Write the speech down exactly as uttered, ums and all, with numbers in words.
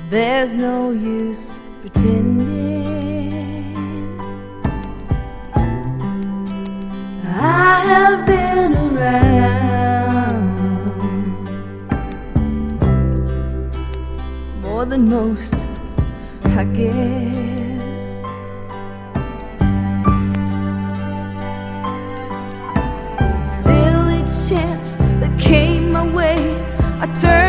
There's no use pretending. I have been around more than most, I guess. Still each chance that came my way, I turned